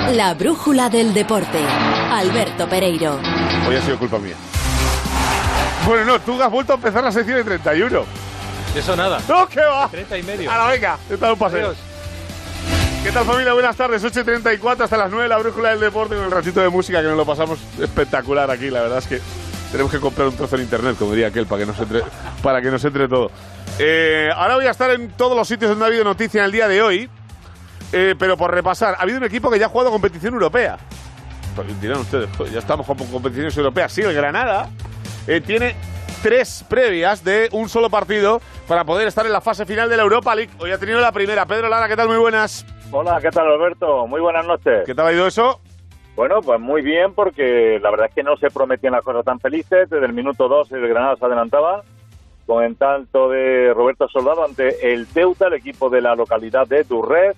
La brújula del deporte. Alberto Pereiro. Hoy ha sido culpa mía. Bueno, no, tú has vuelto a empezar la sección de 31. Eso nada. ¡No, qué va! 30 y medio. A la venga, he estado un paseo. Adiós. ¿Qué tal, familia? Buenas tardes, 8:34 hasta las 9, la brújula del deporte con el ratito de música que nos lo pasamos espectacular aquí. La verdad es que tenemos que comprar un trozo en internet, como diría aquel, para que nos entre todo. Ahora voy a estar en todos los sitios donde ha habido noticia en el día de hoy, pero por repasar, ha habido un equipo que ya ha jugado competición europea. Pues dirán ustedes, pues ya estamos con competiciones europeas. Sí, el Granada tiene 3 previas de un solo partido para poder estar en la fase final de la Europa League. Hoy ha tenido la primera. Pedro Lara, ¿qué tal? Muy buenas. Hola, ¿qué tal, Alberto? Muy buenas noches. ¿Qué tal ha ido eso? Bueno, pues muy bien, porque la verdad es que no se prometían las cosas tan felices. Desde el minuto 2 el Granada se adelantaba con el tanto de Roberto Soldado ante el Ceuta, el equipo de la localidad de Durrës.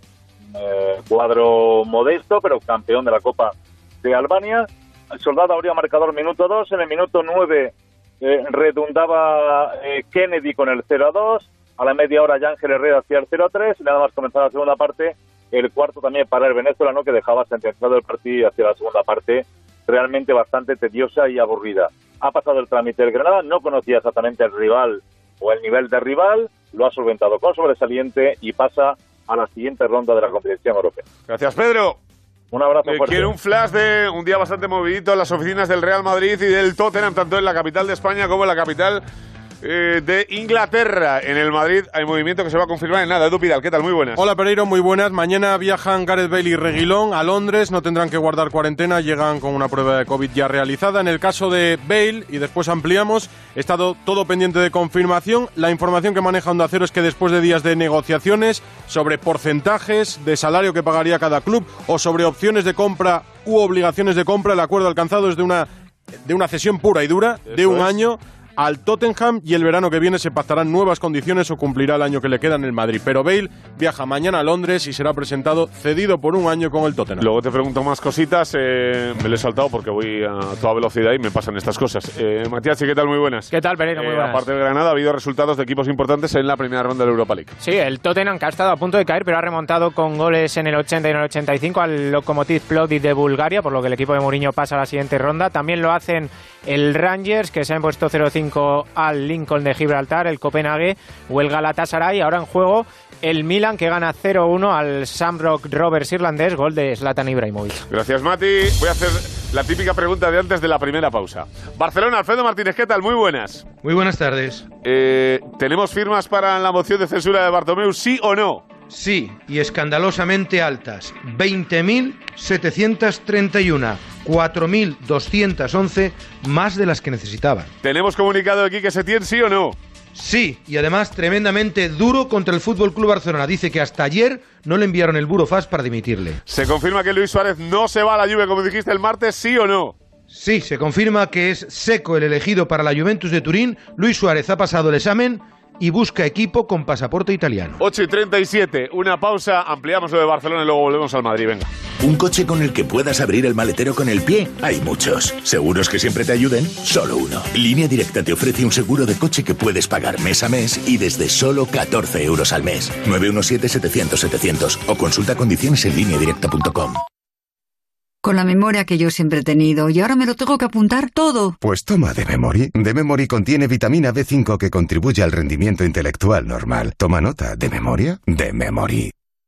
Cuadro modesto, pero campeón de la Copa de Albania. El Soldado habría marcado el minuto 2. En el minuto 9 redundaba Kennedy con el 0-2. A la media hora ya Ángel Herrera hacía el 0-3 y nada más comenzar la segunda parte, el cuarto también para el venezolano, que dejaba sentenciado el partido hacia la segunda parte, realmente bastante tediosa y aburrida. Ha pasado el trámite del Granada, no conocía exactamente el rival o el nivel de rival, lo ha solventado con sobresaliente y pasa a la siguiente ronda de la competición europea. Gracias, Pedro. Un abrazo fuerte. Quiero un flash de un día bastante movidito en las oficinas del Real Madrid y del Tottenham, tanto en la capital de España como en la capital de Inglaterra. En el Madrid hay movimiento que se va a confirmar en nada. Edu Pidal, ¿qué tal? Muy buenas. Hola, Pereiro, muy buenas. Mañana viajan Gareth Bale y Reguilón a Londres, no tendrán que guardar cuarentena, llegan con una prueba de COVID ya realizada. En el caso de Bale, y después ampliamos, está todo pendiente de confirmación. La información que maneja Onda Cero es que después de días de negociaciones sobre porcentajes de salario que pagaría cada club o sobre opciones de compra u obligaciones de compra, el acuerdo alcanzado es de una cesión pura y dura de un año al Tottenham, y el verano que viene se pactarán nuevas condiciones o cumplirá el año que le queda en el Madrid. Pero Bale viaja mañana a Londres y será presentado cedido por un año con el Tottenham. Luego te pregunto más cositas, me lo he saltado porque voy a toda velocidad y me pasan estas cosas. Matías, ¿qué tal? Muy buenas. ¿Qué tal, Pereiro? Muy buenas. Aparte de Granada, ha habido resultados de equipos importantes en la primera ronda de la Europa League. Sí, el Tottenham, que ha estado a punto de caer, pero ha remontado con goles en el 80 y en el 85 al Lokomotiv Plovdiv de Bulgaria, por lo que el equipo de Mourinho pasa a la siguiente ronda. También lo hacen el Rangers, que se ha impuesto 0-5 al Lincoln de Gibraltar, el Copenhague o el Galatasaray. Ahora en juego el Milan, que gana 0-1 al Shamrock Rovers irlandés, gol de Zlatan Ibrahimovic. Gracias, Mati. Voy a hacer la típica pregunta de antes de la primera pausa. Barcelona, Alfredo Martínez, ¿qué tal? Muy buenas. Muy buenas tardes. ¿Tenemos firmas para la moción de censura de Bartomeu, sí o no? Sí, y escandalosamente altas. 20.731, 4.211 más de las que necesitaban. ¿Tenemos comunicado aquí que Setién, sí o no? Sí, y además tremendamente duro contra el Fútbol Club Barcelona. Dice que hasta ayer no le enviaron el burofax para dimitirle. ¿Se confirma que Luis Suárez no se va a la Juve, como dijiste el martes, sí o no? Sí, se confirma que es Seco el elegido para la Juventus de Turín. Luis Suárez ha pasado el examen y busca equipo con pasaporte italiano. 8:37, una pausa, ampliamos lo de Barcelona y luego volvemos al Madrid, venga. ¿Un coche con el que puedas abrir el maletero con el pie? Hay muchos. ¿Seguros que siempre te ayuden? Solo uno. Línea Directa te ofrece un seguro de coche que puedes pagar mes a mes y desde solo 14 euros al mes. 917-700-700 o consulta condiciones en lineadirecta.com. Con la memoria que yo siempre he tenido, y ahora me lo tengo que apuntar todo. Pues toma D-Memory. D-Memory contiene vitamina B5 que contribuye al rendimiento intelectual normal. Toma nota. ¿De memoria? D-Memory.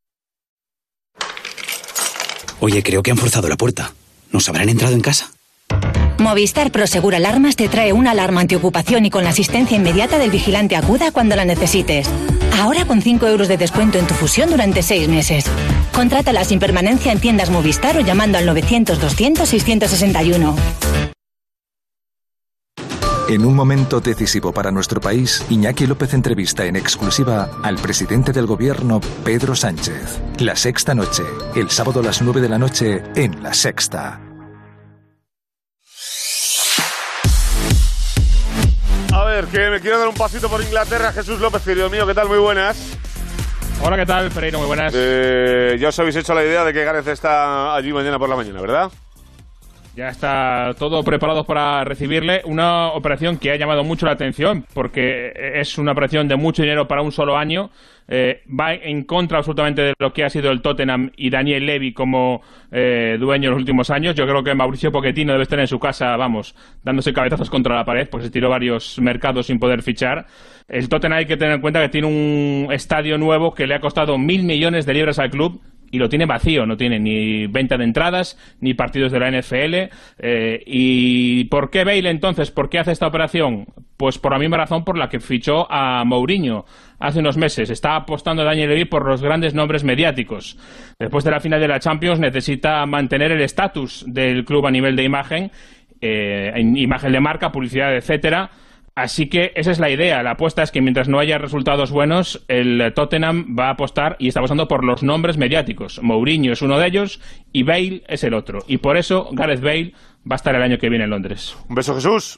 Oye, creo que han forzado la puerta. ¿Nos habrán entrado en casa? Movistar Prosegur Alarmas te trae una alarma antiocupación y con la asistencia inmediata del vigilante acuda cuando la necesites. Ahora con 5 euros de descuento en tu fusión durante 6 meses. Contrátala sin permanencia en tiendas Movistar o llamando al 900-200-661. En un momento decisivo para nuestro país, Iñaki López entrevista en exclusiva al presidente del gobierno, Pedro Sánchez. La Sexta Noche, el sábado a las 9 de la noche en La Sexta. A ver, que me quiero dar un pasito por Inglaterra. Jesús López, querido mío, ¿qué tal? Muy buenas. Hola, ¿qué tal, Pereiro? Muy buenas. Ya os habéis hecho la idea de que Gareth está allí mañana por la mañana, ¿verdad? Ya está todo preparado para recibirle. Una operación que ha llamado mucho la atención porque es una operación de mucho dinero para un solo año. Va en contra absolutamente de lo que ha sido el Tottenham y Daniel Levy como dueño en los últimos años. Yo creo que Mauricio Pochettino debe estar en su casa, vamos, dándose cabezazos contra la pared porque se tiró varios mercados sin poder fichar. El Tottenham hay que tener en cuenta que tiene un estadio nuevo que le ha costado 1.000 millones de libras al club y lo tiene vacío, no tiene ni venta de entradas, ni partidos de la NFL. ¿Y por qué Bale entonces? ¿Por qué hace esta operación? Pues por la misma razón por la que fichó a Mourinho hace unos meses. Está apostando Daniel Levy por los grandes nombres mediáticos. Después de la final de la Champions necesita mantener el estatus del club a nivel de imagen, en imagen de marca, publicidad, etcétera. Así que esa es la idea. La apuesta es que mientras no haya resultados buenos, el Tottenham va a apostar y está apostando por los nombres mediáticos. Mourinho es uno de ellos y Bale es el otro. Y por eso Gareth Bale va a estar el año que viene en Londres. Un beso, Jesús.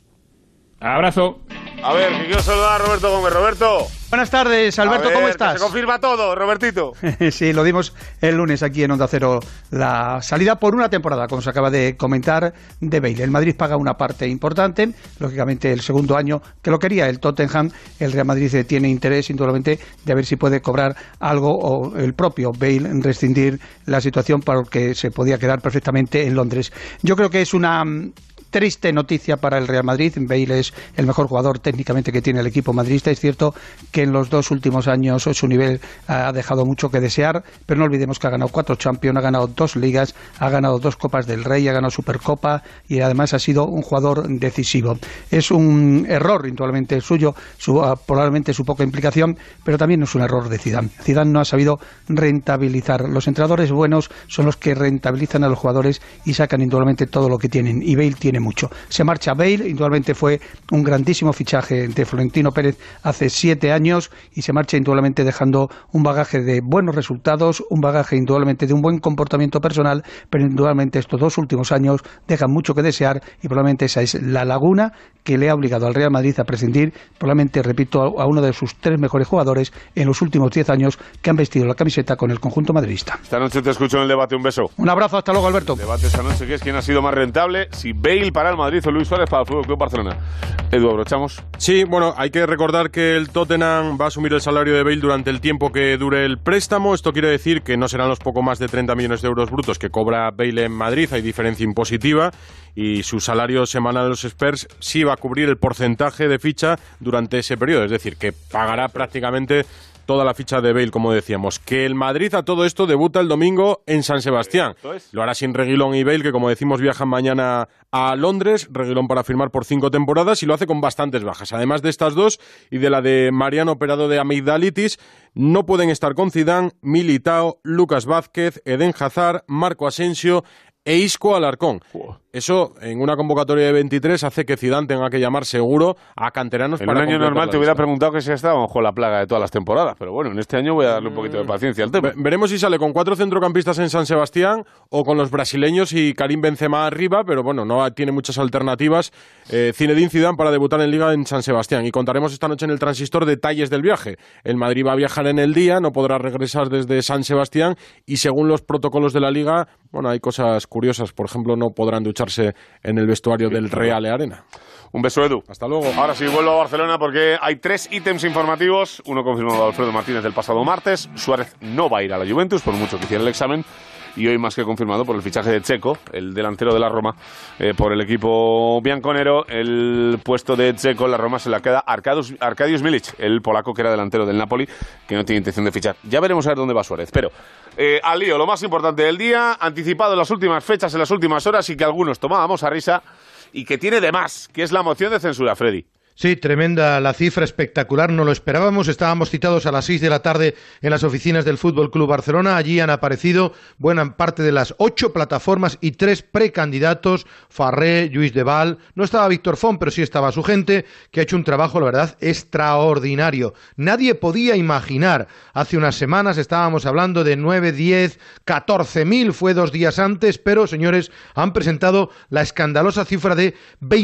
Abrazo. A ver, que quiero saludar a Roberto Gómez. Roberto. Buenas tardes, Alberto, ¿cómo estás? Que se confirma todo, Robertito. Sí, lo dimos el lunes aquí en Onda Cero, la salida por una temporada, como se acaba de comentar, de Bale. El Madrid paga una parte importante, lógicamente el segundo año que lo quería el Tottenham, el Real Madrid tiene interés indudablemente de ver si puede cobrar algo o el propio Bale rescindir la situación para que se podía quedar perfectamente en Londres. Yo creo que es una triste noticia para el Real Madrid. Bale es el mejor jugador técnicamente que tiene el equipo madridista. Es cierto que en los 2 últimos años su nivel ha dejado mucho que desear, pero no olvidemos que ha ganado 4 Champions, ha ganado 2 ligas, ha ganado 2 Copas del Rey, ha ganado Supercopa y además ha sido un jugador decisivo. Es un error indudablemente el suyo, probablemente su poca implicación, pero también es un error de Zidane. Zidane no ha sabido rentabilizar. Los entrenadores buenos son los que rentabilizan a los jugadores y sacan indudablemente todo lo que tienen, y Bale tiene mucho. Se marcha Bale, indudablemente fue un grandísimo fichaje de Florentino Pérez hace 7 años y se marcha indudablemente dejando un bagaje de buenos resultados, un bagaje indudablemente de un buen comportamiento personal, pero indudablemente estos 2 últimos años dejan mucho que desear y probablemente esa es la laguna que le ha obligado al Real Madrid a prescindir, probablemente, repito, a uno de sus 3 mejores jugadores en los últimos 10 años que han vestido la camiseta con el conjunto madridista. Esta noche te escucho en el debate, un beso. Un abrazo, hasta luego, Alberto. El debate esta noche, que es quién ha sido más rentable, si Bale para el Madrid o Luis Suárez para el Fútbol Club Barcelona. Edu, ¿abrochamos? Sí, bueno, hay que recordar que el Tottenham va a asumir el salario de Bale durante el tiempo que dure el préstamo. Esto quiere decir que no serán los poco más de 30 millones de euros brutos que cobra Bale en Madrid. Hay diferencia impositiva y su salario semanal de los Spurs sí va a cubrir el porcentaje de ficha durante ese periodo. Es decir, que pagará prácticamente toda la ficha de Bale, como decíamos. Que el Madrid a todo esto debuta el domingo en San Sebastián. Lo hará sin Reguilón y Bale, que como decimos viajan mañana a Londres. Reguilón para firmar por 5 temporadas y lo hace con bastantes bajas. Además de estas 2 y de la de Mariano, operado de amigdalitis, no pueden estar con Zidane, Militao, Lucas Vázquez, Eden Hazard, Marco Asensio e Isco Alarcón. Eso, en una convocatoria de 23, hace que Zidane tenga que llamar seguro a canteranos en para... En un año normal te hubiera preguntado que si estaba bajo la plaga de todas las temporadas, pero bueno, en este año voy a darle un poquito de paciencia al tema. Veremos si sale con 4 centrocampistas en San Sebastián o con los brasileños y Karim Benzema arriba, pero bueno, no tiene muchas alternativas Zinedine Zidane para debutar en Liga en San Sebastián. Y contaremos esta noche en el Transistor detalles del viaje. El Madrid va a viajar en el día, no podrá regresar desde San Sebastián y según los protocolos de la Liga, bueno, hay cosas curiosas. Por ejemplo, no podrán ducharse en el vestuario del Real Arena. Un beso, Edu. Hasta luego. Ahora sí, vuelvo a Barcelona porque hay 3 ítems informativos. Uno confirmado de Alfredo Martínez del pasado martes. Suárez no va a ir a la Juventus, por mucho que hiciera el examen. Y hoy más que confirmado por el fichaje de Dzeko, el delantero de la Roma, por el equipo bianconero. El puesto de Dzeko en la Roma se la queda Arkadiusz Milic, el polaco que era delantero del Napoli, que no tiene intención de fichar. Ya veremos a ver dónde va Suárez. Pero al lío, lo más importante del día, anticipado en las últimas fechas, en las últimas horas, y que algunos tomábamos a risa, y que tiene de más, que es la moción de censura, Freddy. Sí, tremenda la cifra, espectacular, no lo esperábamos. Estábamos citados a las 6 de la tarde en las oficinas del Fútbol Club Barcelona. Allí han aparecido buena parte de las 8 plataformas y 3 precandidatos. Farré, Lluís de Val, no estaba Víctor Font, pero sí estaba su gente, que ha hecho un trabajo, la verdad, extraordinario. Nadie podía imaginar, hace unas semanas estábamos hablando de 9, 10, 14.000, fue 2 días antes, pero señores, han presentado la escandalosa cifra de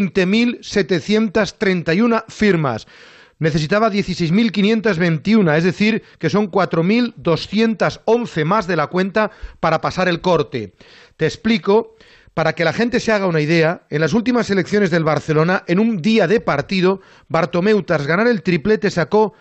20.731 firmas. Necesitaba 16.521, es decir, que son 4.211 más de la cuenta para pasar el corte. Te explico. Para que la gente se haga una idea, en las últimas elecciones del Barcelona, en un día de partido, Bartomeu, tras ganar el triplete, sacó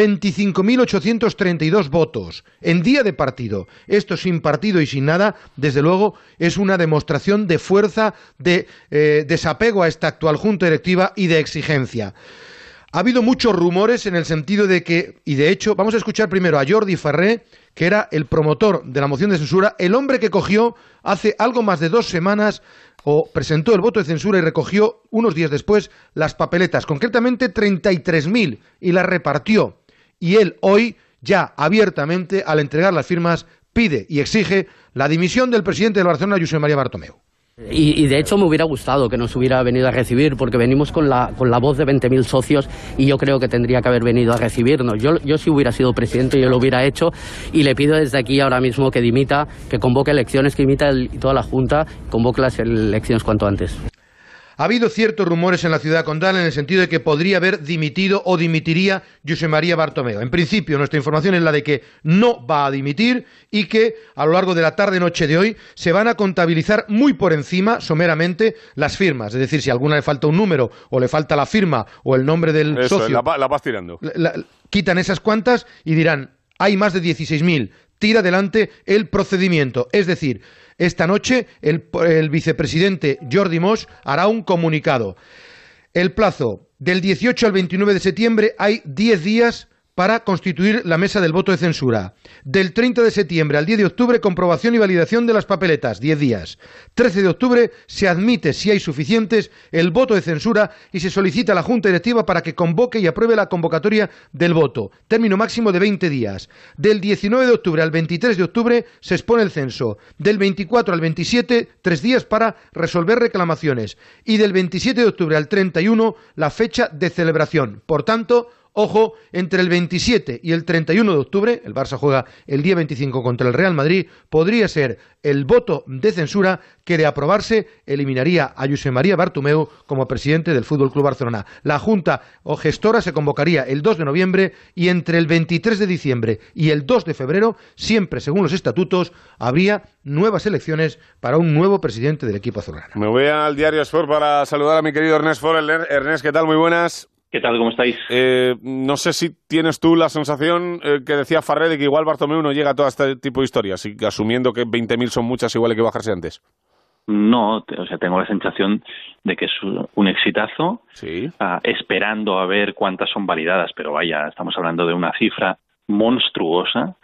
25.832 votos en día de partido. Esto sin partido y sin nada, desde luego, es una demostración de fuerza, de desapego a esta actual junta directiva y de exigencia. Ha habido muchos rumores en el sentido de que, y de hecho, vamos a escuchar primero a Jordi Ferrer, que era el promotor de la moción de censura, el hombre que cogió hace algo más de 2 semanas o presentó el voto de censura y recogió unos días después las papeletas, concretamente 33.000, y las repartió. Y él hoy, ya abiertamente, al entregar las firmas, pide y exige la dimisión del presidente del Barcelona, Josep María Bartomeu. Y de hecho me hubiera gustado que nos hubiera venido a recibir, porque venimos con la voz de 20.000 socios y yo creo que tendría que haber venido a recibirnos. Yo si hubiera sido presidente yo lo hubiera hecho, y le pido desde aquí ahora mismo que dimita, que convoque elecciones, que dimita toda la Junta, convoque las elecciones cuanto antes. Ha habido ciertos rumores en la ciudad condal en el sentido de que podría haber dimitido o dimitiría Josep María Bartomeu. En principio, nuestra información es la de que no va a dimitir y que a lo largo de la tarde-noche de hoy se van a contabilizar muy por encima, someramente, las firmas. Es decir, si a alguna le falta un número o le falta la firma o el nombre del socio... La vas tirando. Quitan esas cuantas y dirán, hay más de 16.000. Tira adelante el procedimiento. Es decir, esta noche el vicepresidente Jordi Moix hará un comunicado. El plazo del 18 al 29 de septiembre hay 10 días para constituir la mesa del voto de censura. Del 30 de septiembre al 10 de octubre, comprobación y validación de las papeletas, 10 días. 13 de octubre se admite, si hay suficientes, el voto de censura y se solicita a la Junta Directiva para que convoque y apruebe la convocatoria del voto. Término máximo de 20 días. Del 19 de octubre al 23 de octubre se expone el censo. Del 24 al 27, 3 días para resolver reclamaciones. Y del 27 de octubre al 31, la fecha de celebración. Por tanto, ojo, entre el 27 y el 31 de octubre, el Barça juega el día 25 contra el Real Madrid, podría ser el voto de censura que, de aprobarse, eliminaría a Josep María Bartomeu como presidente del Fútbol Club Barcelona. La Junta o gestora se convocaría el 2 de noviembre y entre el 23 de diciembre y el 2 de febrero, siempre según los estatutos, habría nuevas elecciones para un nuevo presidente del equipo azulgrana. Me voy al diario Sport para saludar a mi querido Ernest Fort. Ernest, ¿qué tal? Muy buenas. ¿Qué tal? ¿Cómo estáis? No sé si tienes tú la sensación que decía Farré de que igual Bartomeu no llega a todo este tipo de historias, y asumiendo que 20.000 son muchas, igual hay que bajarse antes. No, o sea, tengo la sensación de que es un exitazo, sí. Esperando a ver cuántas son validadas, pero vaya, estamos hablando de una cifra monstruosa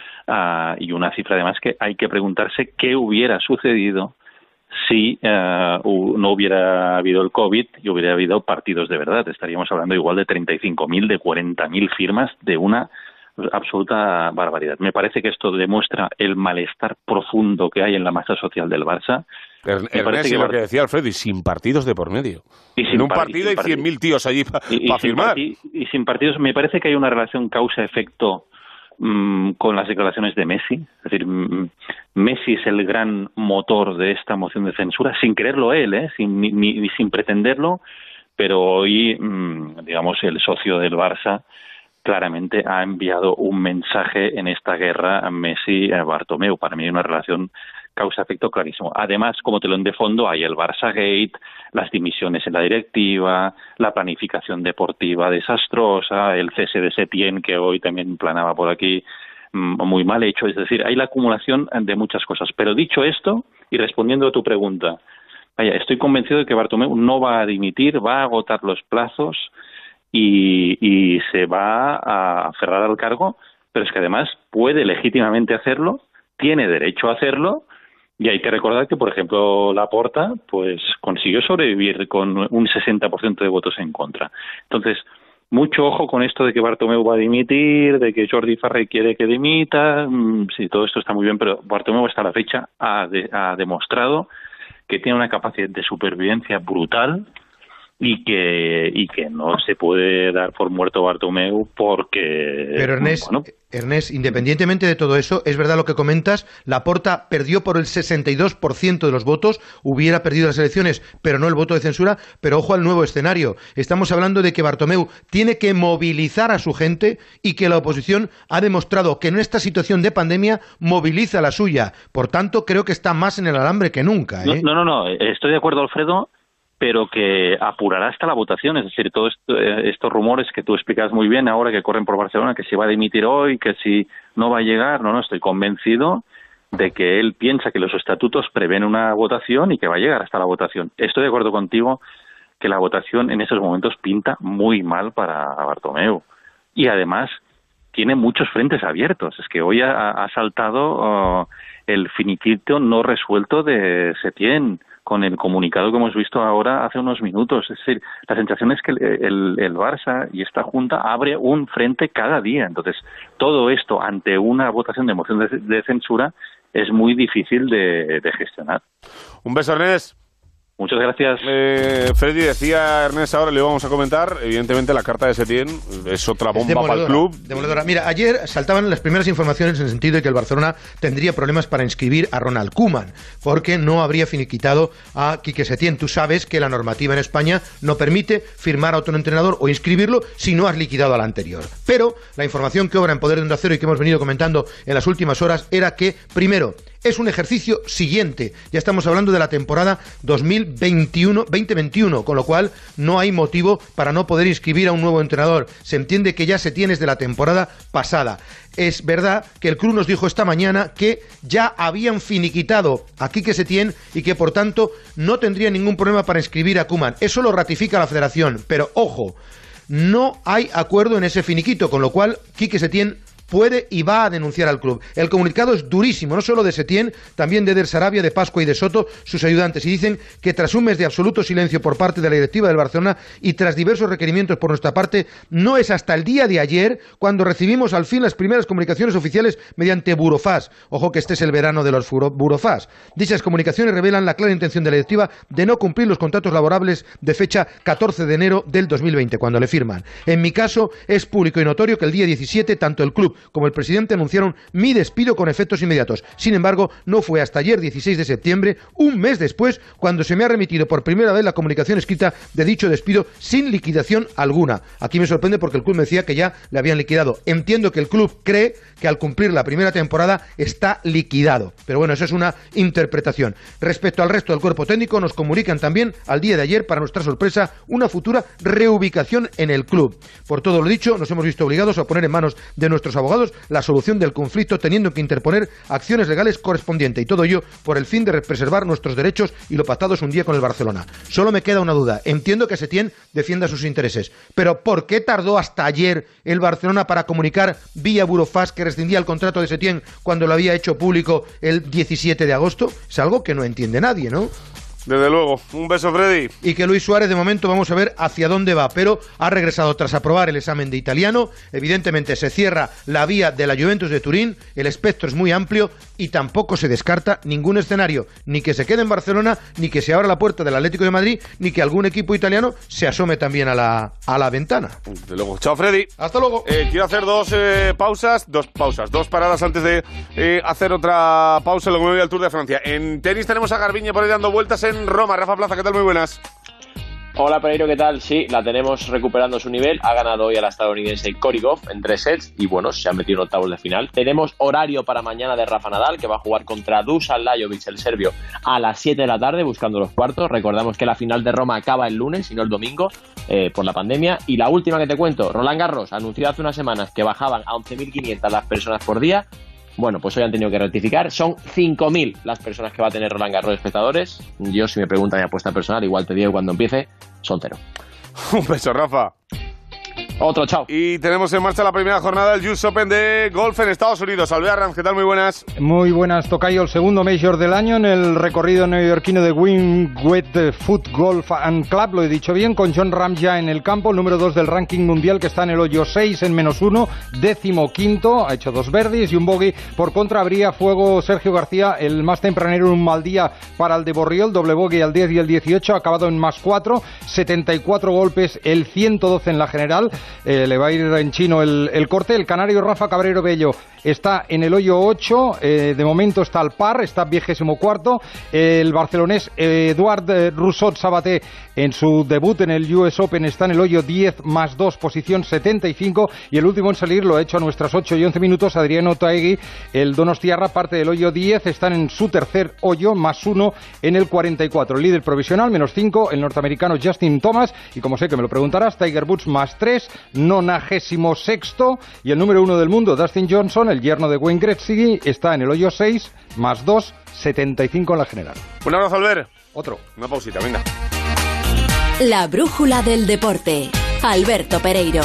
y una cifra además que hay que preguntarse qué hubiera sucedido si no hubiera habido el COVID y hubiera habido partidos de verdad. Estaríamos hablando igual de 35.000, de 40.000 firmas, de una absoluta barbaridad. Me parece que esto demuestra el malestar profundo que hay en la masa social del Barça. Ernest, lo que decía Alfredo, y sin partidos de por medio. En un partido hay 100.000 tíos allí para firmar. Y sin partidos, me parece que hay una relación causa-efecto con las declaraciones de Messi. Es decir, Messi es el gran motor de esta moción de censura, sin quererlo él, sin pretenderlo, pero hoy, digamos, el socio del Barça claramente ha enviado un mensaje en esta guerra a Messi, a Bartomeu. Para mí hay una relación causa-efecto clarísimo. Además, como telón de fondo, hay el Barça Gate, las dimisiones en la directiva, la planificación deportiva desastrosa, el cese de Setién, que hoy también planaba por aquí, muy mal hecho. Es decir, hay la acumulación de muchas cosas. Pero dicho esto, y respondiendo a tu pregunta, vaya, estoy convencido de que Bartomeu no va a dimitir, va a agotar los plazos y se va a aferrar al cargo, pero es que además puede legítimamente hacerlo, tiene derecho a hacerlo. Y hay que recordar que, por ejemplo, Laporta pues consiguió sobrevivir con un 60% de votos en contra. Entonces, mucho ojo con esto de que Bartomeu va a dimitir, de que Jordi Farré quiere que dimita. Sí, todo esto está muy bien, pero Bartomeu hasta la fecha ha demostrado que tiene una capacidad de supervivencia brutal y que no se puede dar por muerto Bartomeu porque... Pero Ernest, independientemente de todo eso, es verdad lo que comentas, Laporta perdió por el 62% de los votos, hubiera perdido las elecciones, pero no el voto de censura, pero ojo al nuevo escenario. Estamos hablando de que Bartomeu tiene que movilizar a su gente y que la oposición ha demostrado que en esta situación de pandemia moviliza la suya. Por tanto, creo que está más en el alambre que nunca. No, estoy de acuerdo, Alfredo, pero que apurará hasta la votación, es decir, todos estos rumores que tú explicas muy bien ahora que corren por Barcelona, que si va a dimitir hoy, que si no va a llegar, no, estoy convencido de que él piensa que los estatutos prevén una votación y que va a llegar hasta la votación. Estoy de acuerdo contigo que la votación en estos momentos pinta muy mal para Bartomeu y además tiene muchos frentes abiertos. Es que hoy ha saltado el finiquito no resuelto de Setién, con el comunicado que hemos visto ahora hace unos minutos. Es decir, la sensación es que el Barça y esta Junta abre un frente cada día. Entonces, todo esto ante una votación de moción de censura es muy difícil de gestionar. Un beso, Ernest. Muchas gracias. Freddy, decía Ernest ahora, le íbamos a comentar, evidentemente la carta de Setién es otra bomba para el club. Demoledora. Mira, ayer saltaban las primeras informaciones en el sentido de que el Barcelona tendría problemas para inscribir a Ronald Koeman, porque no habría finiquitado a Quique Setién. Tú sabes que la normativa en España no permite firmar a otro entrenador o inscribirlo si no has liquidado al anterior. Pero la información que obra en Poder de Onda Cero y que hemos venido comentando en las últimas horas era que, primero, es un ejercicio siguiente. Ya estamos hablando de la temporada 2021, con lo cual no hay motivo para no poder inscribir a un nuevo entrenador. Se entiende que ya Setién es de la temporada pasada. Es verdad que el club nos dijo esta mañana que ya habían finiquitado a Quique Setién y que por tanto no tendría ningún problema para inscribir a Koeman. Eso lo ratifica la federación, pero ojo, no hay acuerdo en ese finiquito, con lo cual Quique Setién puede y va a denunciar al club. El comunicado es durísimo, no solo de Setién, también de Eder Sarabia, de Pascua y de Soto, sus ayudantes, y dicen que tras un mes de absoluto silencio por parte de la directiva del Barcelona y tras diversos requerimientos por nuestra parte, no es hasta el día de ayer cuando recibimos al fin las primeras comunicaciones oficiales mediante Burofax. Ojo que este es el verano de los Burofax. Dichas comunicaciones revelan la clara intención de la directiva de no cumplir los contratos laborables de fecha 14 de enero del 2020, cuando le firman. En mi caso, es público y notorio que el día 17, tanto el club como el presidente anunciaron mi despido con efectos inmediatos. Sin embargo, no fue hasta ayer, 16 de septiembre, un mes después, cuando se me ha remitido por primera vez la comunicación escrita de dicho despido sin liquidación alguna. Aquí me sorprende porque el club me decía que ya le habían liquidado. Entiendo que el club cree que al cumplir la primera temporada está liquidado. Pero bueno, eso es una interpretación. Respecto al resto del cuerpo técnico, nos comunican también al día de ayer, para nuestra sorpresa, una futura reubicación en el club. Por todo lo dicho, nos hemos visto obligados a poner en manos de nuestros abogados la solución del conflicto, teniendo que interponer acciones legales correspondientes, y todo ello por el fin de preservar nuestros derechos y lo pactados un día con el Barcelona. Solo me queda una duda. Entiendo que Setién defienda sus intereses, pero ¿por qué tardó hasta ayer el Barcelona para comunicar vía Burofax que rescindía el contrato de Setién cuando lo había hecho público el 17 de agosto? Es algo que no entiende nadie, ¿no? Desde luego. Un beso, Freddy. Y que Luis Suárez, de momento, vamos a ver hacia dónde va, pero ha regresado tras aprobar el examen de italiano. Evidentemente se cierra la vía de la Juventus de Turín, el espectro es muy amplio y tampoco se descarta ningún escenario, ni que se quede en Barcelona, ni que se abra la puerta del Atlético de Madrid, ni que algún equipo italiano se asome también a la ventana. Desde luego. Chao, Freddy. Hasta luego. Quiero hacer dos paradas antes de hacer otra pausa, luego me voy al Tour de Francia. En tenis tenemos a Garbiñe por ahí dando vueltas en Roma. Rafa Plaza, ¿qué tal? Muy buenas. Hola, Pereiro, ¿qué tal? Sí, la tenemos recuperando su nivel. Ha ganado hoy a la estadounidense Korigov en 3 sets y, bueno, se ha metido en octavos de final. Tenemos horario para mañana de Rafa Nadal, que va a jugar contra Dusan Lajovic, el serbio, a las 7 de la tarde, buscando los cuartos. Recordamos que la final de Roma acaba el lunes y no el domingo, por la pandemia. Y la última que te cuento, Roland Garros anunció hace unas semanas que bajaban a 11.500 las personas por día. Bueno, pues hoy han tenido que rectificar. Son 5.000 las personas que va a tener Roland Garros de espectadores. Yo, si me preguntan mi apuesta personal, igual te digo cuando empiece, son 0. Un beso, Rafa. Otro, chao. Y tenemos en marcha la primera jornada del US Open de golf en Estados Unidos. Alvea Arranz, ¿qué tal? Muy buenas. Muy buenas, tocayo. El segundo Major del año en el recorrido neoyorquino de Wingwet Foot Golf and Club, lo he dicho bien, con Jon Rahm ya en el campo, el número 2 del ranking mundial, que está en el hoyo 6 en -1, 15º, ha hecho 2 birdies y un bogey. Por contra, habría fuego Sergio García, el más tempranero, en un mal día para el de Borriol, doble bogey al 10 y el 18, ha acabado en +4, 74 golpes, el 112 en la general. Le va a ir en chino el corte. El canario Rafa Cabrero Bello está en el hoyo 8, de momento está al par, está 24º. El barcelonés Eduard Rousseau Sabaté, en su debut en el US Open, está en el hoyo 10 +2, posición 75, y el último en salir lo ha hecho a nuestras 8 y 11 minutos Adriano Taegui, el donostiarra, parte del hoyo 10, están en su tercer hoyo, +1 en el 44. El líder provisional, -5, el norteamericano Justin Thomas, y como sé que me lo preguntarás, Tiger Woods +3, 96º, y el número 1 del mundo, Dustin Johnson, el yerno de Wayne Gretzky, está en el hoyo 6, +2, 75 en la general. Un abrazo, Albert. Otro. Una pausita, venga. La brújula del deporte. Alberto Pereiro.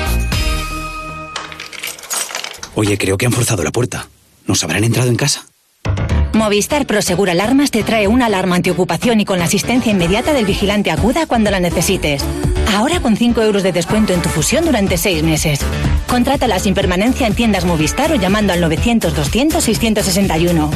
Oye, creo que han forzado la puerta. ¿Nos habrán entrado en casa? Movistar Prosegur Alarmas te trae una alarma antiocupación y con la asistencia inmediata del vigilante Acuda cuando la necesites. Ahora con 5 euros de descuento en tu fusión durante 6 meses. Contrátala sin permanencia en tiendas Movistar o llamando al 900 200 661.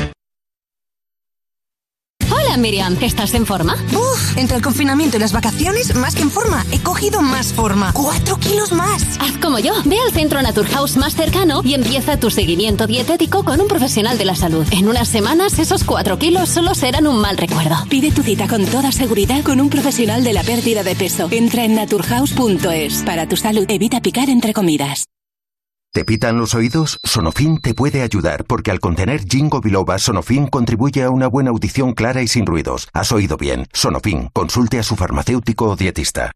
Hola Miriam, ¿estás en forma? Entre el confinamiento y las vacaciones, más que en forma, he cogido más forma. 4 kilos más. Haz como yo, ve al centro Naturhaus más cercano y empieza tu seguimiento dietético con un profesional de la salud. En unas semanas esos 4 kilos solo serán un mal recuerdo. Pide tu cita con toda seguridad con un profesional de la pérdida de peso. Entra en naturhaus.es. Para tu salud, evita picar entre comidas. ¿Te pitan los oídos? Sonofin te puede ayudar, porque al contener ginkgo biloba, Sonofin contribuye a una buena audición clara y sin ruidos. Has oído bien. Sonofin. Consulte a su farmacéutico o dietista.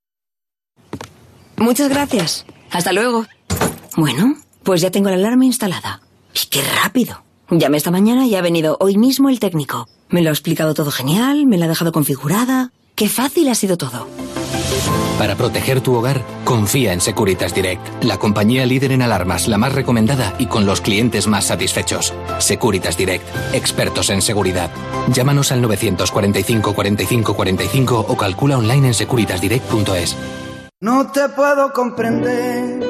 Muchas gracias. Hasta luego. Bueno, pues ya tengo la alarma instalada. ¡Y qué rápido! Llamé esta mañana y ha venido hoy mismo el técnico. Me lo ha explicado todo genial, me la ha dejado configurada. ¡Qué fácil ha sido todo! Para proteger tu hogar, confía en Securitas Direct, la compañía líder en alarmas, la más recomendada y con los clientes más satisfechos. Securitas Direct, expertos en seguridad. Llámanos al 945 45 45 o calcula online en securitasdirect.es. No te puedo comprender,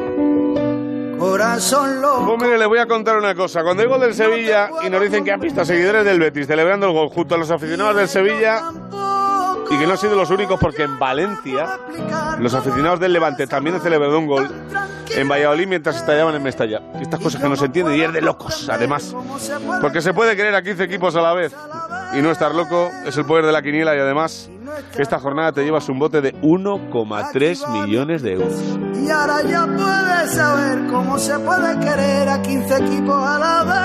corazón loco. Pues mire, le voy a contar una cosa. Cuando hay gol del Sevilla y nos dicen que han visto a seguidores del Betis celebrando el gol junto a los aficionados del Sevilla, y que no han sido los únicos, porque en Valencia los aficionados del Levante también han celebrado un gol en Valladolid mientras estallaban en Mestalla. Estas cosas que no se entienden y es de locos, además. Porque se puede querer a 15 equipos a la vez y no estar loco es el poder de la quiniela, y además esta jornada te llevas un bote de 1,3 millones de euros. Y ahora ya puedes saber cómo se puede querer a 15 equipos a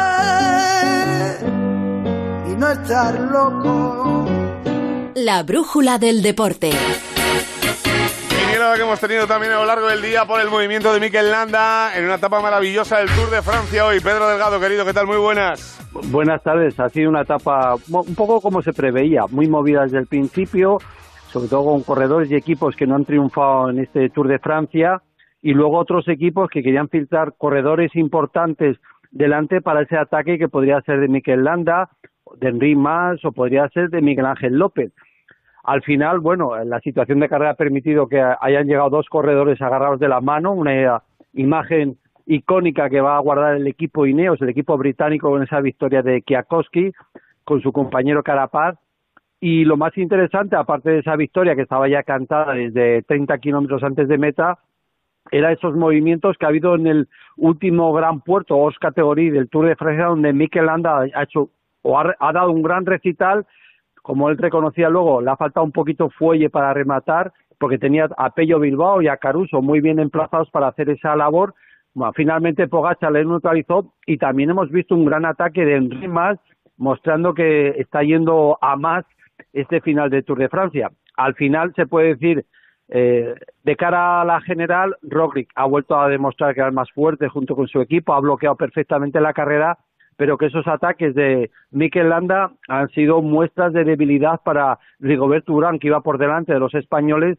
la vez y no estar loco. La brújula del deporte. Quiniela que hemos tenido también a lo largo del día por el movimiento de Mikel Landa en una etapa maravillosa del Tour de Francia hoy. Pedro Delgado, querido, ¿qué tal? Muy buenas. Buenas tardes. Ha sido una etapa un poco como se preveía, muy movida desde el principio, sobre todo con corredores y equipos que no han triunfado en este Tour de Francia, y luego otros equipos que querían filtrar corredores importantes delante para ese ataque que podría ser de Mikel Landa, de Enric Mas o podría ser de Miguel Ángel López. Al final, bueno, la situación de carrera ha permitido que hayan llegado 2 corredores agarrados de la mano, una imagen icónica que va a guardar el equipo Ineos, el equipo británico, con esa victoria de Kwiatkowski con su compañero Carapaz. Y lo más interesante, aparte de esa victoria que estaba ya cantada desde 30 kilómetros antes de meta, era esos movimientos que ha habido en el último gran puerto, Os Categorie del Tour de Francia, donde Mikel Landa ha hecho o ha dado un gran recital. Como él reconocía luego, le ha faltado un poquito fuelle para rematar, porque tenía a Pello Bilbao y a Caruso muy bien emplazados para hacer esa labor. Bueno, finalmente Pogačar le neutralizó, y también hemos visto un gran ataque de Enric Mas, mostrando que está yendo a más este final del Tour de Francia. Al final se puede decir, de cara a la general, Roglic ha vuelto a demostrar que era el más fuerte junto con su equipo, ha bloqueado perfectamente la carrera, pero que esos ataques de Mikel Landa han sido muestras de debilidad para Rigoberto Urán, que iba por delante de los españoles,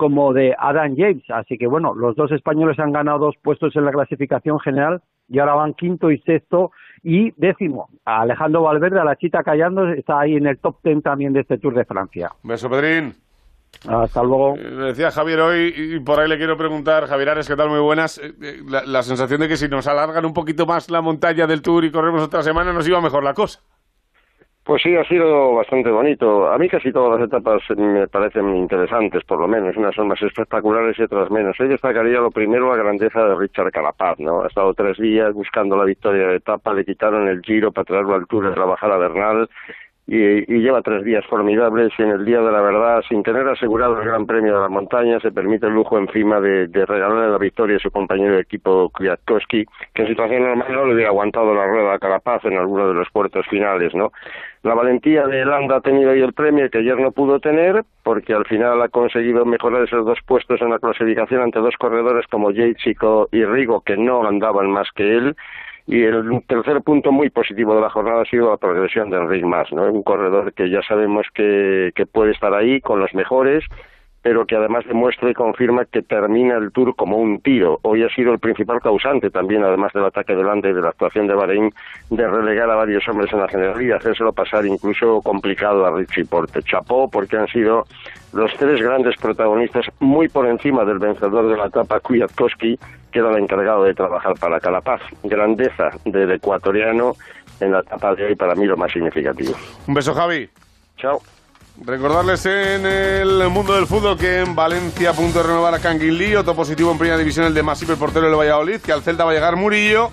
como de Adam Yates. Así que bueno, los dos españoles han ganado 2 puestos en la clasificación general y ahora van 5º y 6º y 10º. Alejandro Valverde, a la chita callando, está ahí en el top 10 también de este Tour de Francia. Un beso, Pedrín. Hasta luego. Me decía Javier hoy, y por ahí le quiero preguntar, Javier Ares, ¿qué tal? Muy buenas. La sensación de que si nos alargan un poquito más la montaña del Tour y corremos otra semana, nos iba mejor la cosa. Pues sí, ha sido bastante bonito. A mí casi todas las etapas me parecen interesantes, por lo menos. Unas son más espectaculares y otras menos. Yo destacaría lo primero, la grandeza de Richard Carapaz, ¿no? Ha estado 3 días buscando la victoria de etapa, le quitaron el Giro para traerlo al Tour de trabajar a Bernal. Y lleva 3 días formidables y en el día de la verdad, sin tener asegurado el Gran Premio de la Montaña, se permite el lujo encima de regalarle la victoria a su compañero de equipo Kwiatkowski, que en situación normal no le hubiera aguantado la rueda a Carapaz en alguno de los puertos finales, ¿no? La valentía de Landa ha tenido ahí el premio que ayer no pudo tener, porque al final ha conseguido mejorar esos 2 puestos en la clasificación ante 2 corredores como Yates y Rigo, que no andaban más que él. Y el tercer punto muy positivo de la jornada ha sido la progresión de Enric Mas, ¿no? Un corredor que ya sabemos que puede estar ahí con los mejores, pero que además demuestra y confirma que termina el Tour como un tiro. Hoy ha sido el principal causante también, además del ataque de Landa y de la actuación de Bahrein, de relegar a varios hombres en la general y hacérselo pasar incluso complicado a Richie Porte. Chapó, porque han sido los 3 grandes protagonistas muy por encima del vencedor de la etapa, Kwiatkowski, que era el encargado de trabajar para Carapaz. Grandeza del ecuatoriano en la etapa de hoy, para mí lo más significativo. Un beso, Javi. Chao. Recordarles en el mundo del fútbol que en Valencia a punto de renovar a Kangin Lee, otro positivo en primera división, el de Masip, el portero del Valladolid, que al Celta va a llegar Murillo,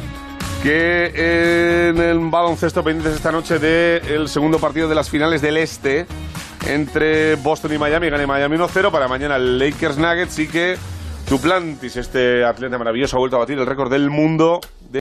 que en el baloncesto pendientes esta noche del segundo partido de las finales del Este entre Boston y Miami, gane Miami 1-0, para mañana el Lakers Nuggets, y que Duplantis, este atleta maravilloso, ha vuelto a batir el récord del mundo